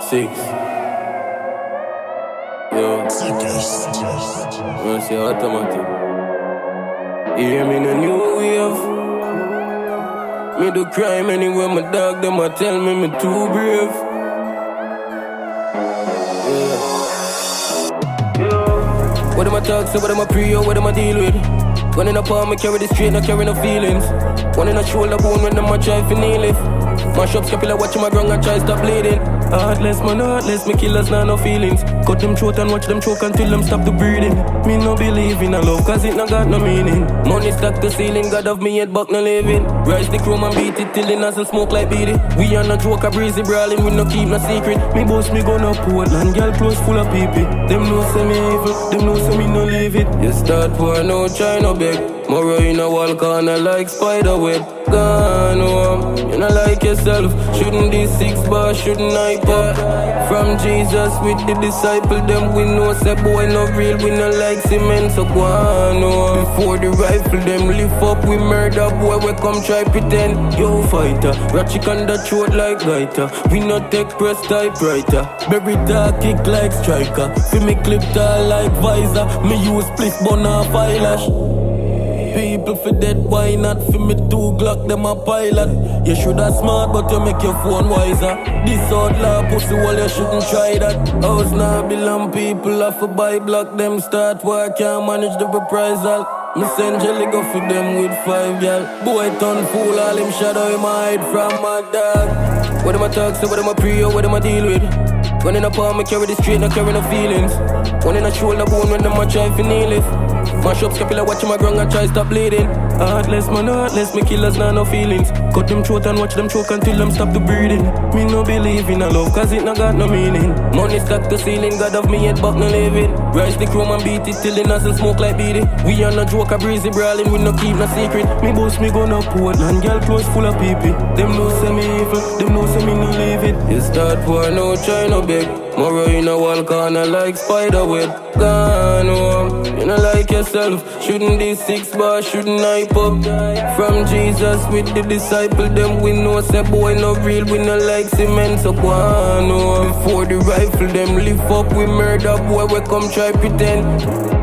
6. Yo, wanna say automatic. You hear me in a new wave. Me do crime anywhere my dog them a tell me too brave. What am I talk, so what am I pre or what am I deal with? One in a palm, I carry the straight, not carry no feelings. One in a shoulder bone when them a try for kneel it. Mash up scapula, watch my ground and try stop bleeding. Heartless man, heartless, me killers now no feelings. Cut them throat and watch them choke until them stop the breathing. Me no believe in a love, cause it no got no meaning. Money stuck to ceiling, God of me head buck no living. Rise the chrome and beat it till the nozzle smoke like beady. We are no joke, a breezy brawling, we no keep no secret. Me boss me gun up Portland, girl close full of people. Them know say me evil, them know say me no leave it. You start for no try no beg. More in a wall corner like spider web. Gone home, you not like yourself. Shouldn't these 6 bars, shouldn't I pop? From Jesus with the disciple, them we know say boy no real, we no like cement, so go on home. Before the rifle, them lift up, we murder boy, we come try pretend. Yo fighter, ratchet on the throat like gaiter. We no take press typewriter. Berry dark kick like striker. Feel me clip tall like visor. Me use split bun off eyelash. People for dead, why not? For me 2 Glock, them a pilot. You shoulda smart, but you make your phone wiser. This outlaw pussy, well you shouldn't try that. House now belong people, have to buy block. Them start work, can't manage the reprisal. Me send jelly go for them with 5 gal. Boy turn fool, all him shadow him hide from my dog. What am I talk, so what am I pre or what am I deal with? One in a palm, I carry the straight, not carry no feelings. One in a shoulder bone when them a try for kneel it. Mash up scapula, watch my ground and try stop bleeding. Heartless man, heartless, me killers now no feelings. Cut them throat and watch them choke until them stop the breathing. Me no believe in a love, cause it no got no meaning. Money stuck to ceiling, God of me head buck no living. Rise the chrome and beat it till the nozzle smoke like beady. We are no joke, a breezy brawling, we no keep no secret. Me boss me gun up Portland, girl close full of people. Them know say me evil, them know say me no leave it. You start for no try no beg. More in a wall corner like spider web. Gone home, you know like yourself. Shouldn't these 6 bars, shouldn't I pop? From Jesus with the disciple, them we know say boy no real, we no like cement, so go on home. Before the rifle, them lift up, we murder boy, we come try pretend.